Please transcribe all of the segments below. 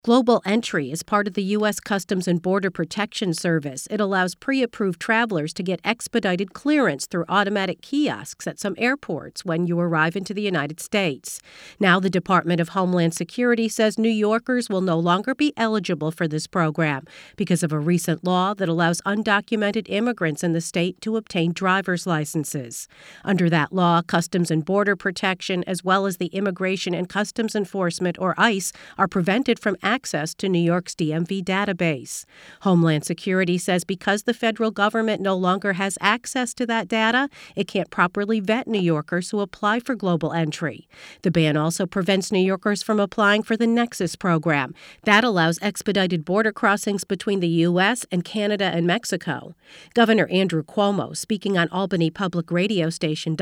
Global Entry is part of the U.S. Customs and Border Protection Service. It allows pre-approved travelers to get expedited clearance through automatic kiosks at some airports when you arrive into the United States. Now the Department of Homeland Security says New Yorkers will no longer be eligible for this program because of a recent law that allows undocumented immigrants in the state to obtain driver's licenses. Under that law, Customs and Border Protection, as well as the Immigration and Customs Enforcement, or ICE, are prevented from access to New York's DMV database. Homeland Security says because the federal government no longer has access to that data, it can't properly vet New Yorkers who apply for Global Entry. The ban also prevents New Yorkers from applying for the Nexus program. That allows expedited border crossings between the U.S. and Canada and Mexico. Governor Andrew Cuomo, speaking on Albany public radio station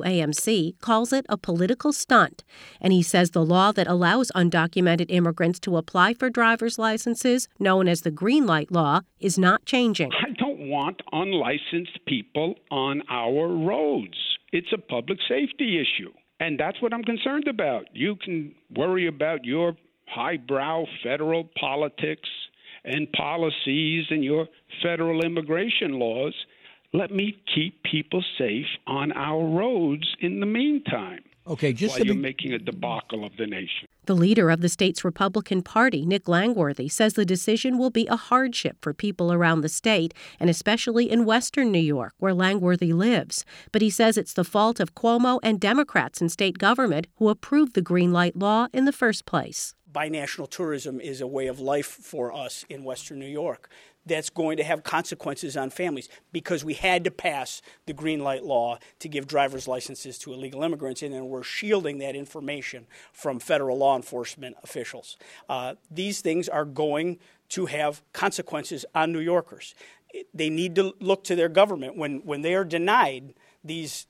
WAMC, calls it a political stunt. And he says the law that allows undocumented immigrants to apply for driver's licenses, known as the Green Light Law, is not changing. I don't want unlicensed people on our roads. It's a public safety issue, and that's what I'm concerned about. You can worry about your highbrow federal politics and policies and your federal immigration laws. Let me keep people safe on our roads in the meantime. Okay, while you're making a debacle of the nation. The leader of the state's Republican Party, Nick Langworthy, says the decision will be a hardship for people around the state, and especially in western New York, where Langworthy lives. But he says it's the fault of Cuomo and Democrats in state government who approved the Green Light Law in the first place. Binational tourism is a way of life for us in western New York. That's going to have consequences on families because we had to pass the Green Light Law to give driver's licenses to illegal immigrants, and then we're shielding that information from federal law enforcement officials. These things are going to have consequences on New Yorkers. They need to look to their government when they are denied these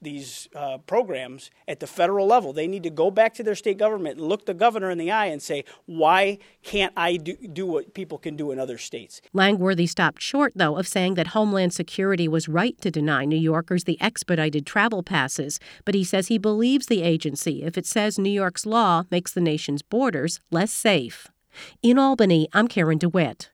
programs at the federal level. They need to go back to their state government and look the governor in the eye and say, why can't I do what people can do in other states? Langworthy stopped short, though, of saying that Homeland Security was right to deny New Yorkers the expedited travel passes. But he says he believes the agency if it says New York's law makes the nation's borders less safe. In Albany, I'm Karen DeWitt.